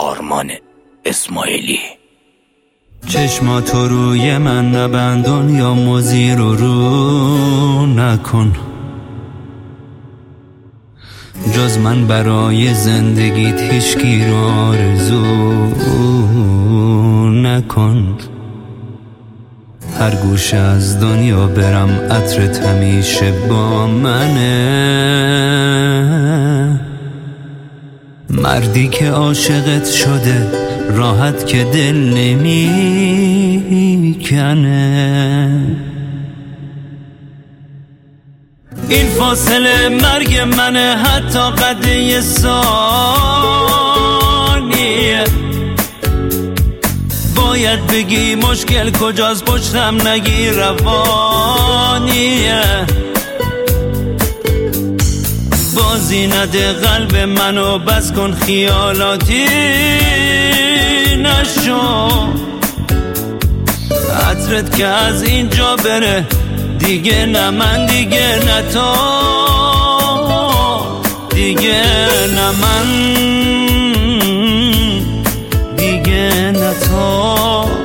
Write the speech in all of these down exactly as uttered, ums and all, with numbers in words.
آرمان اسماعیلی. چشماتو روی من نبند، دنیا موزی رو رو نکن، جز من برای زندگیت هیچکی رو آرزو نکن. هر گوشه از دنیا برم عطرت همیشه با منه. مردی که عاشقت شده راحت که دل نمیکنه. این فاصله مرگ منه، حتی قد ثانیه. باید بگی مشکل کجاست، پشتم نگی روانیه. بازی نده قلب منو، بس کن خیالاتی نشو. عطرت که از اینجا بره دیگه نه من، دیگه نه تو، دیگه نه من، دیگه نه تو.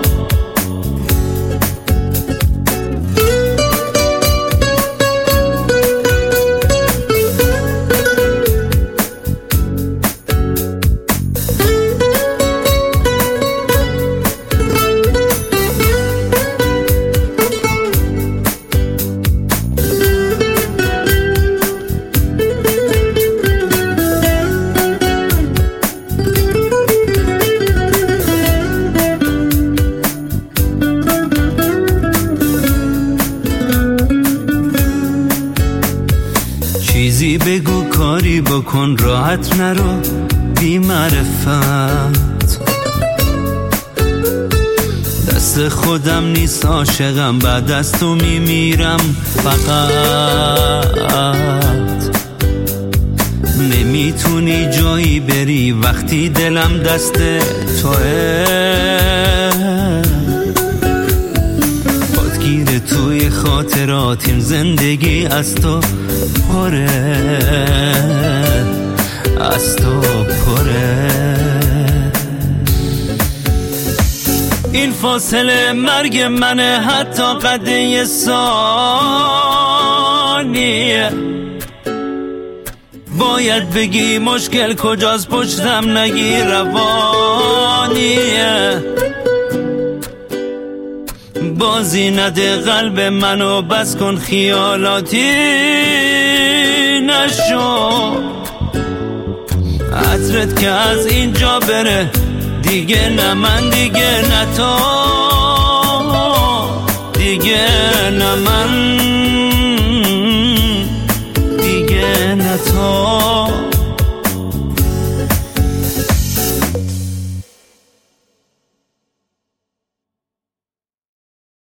چیزی بگو کاری بکن، راحت نرو بی معرفت. دست خودم نیست عاشقم، بعد از تو میمیرم فقط. نمیتونی جایی بری وقتی دلم دست توه. خودگیر توی خاطراتیم، زندگی از تو پره، از تو پره. این فاصله مرگ منه، حتی قد ثانیه. باید بگی مشکل کجاست، پشتم نگی روانیه. بازی نده قلب منو، بس کن خیالاتی نشو. عطرت که از اینجا بره دیگه نه من، دیگه نه تو، دیگه نه من، دیگه نه تو.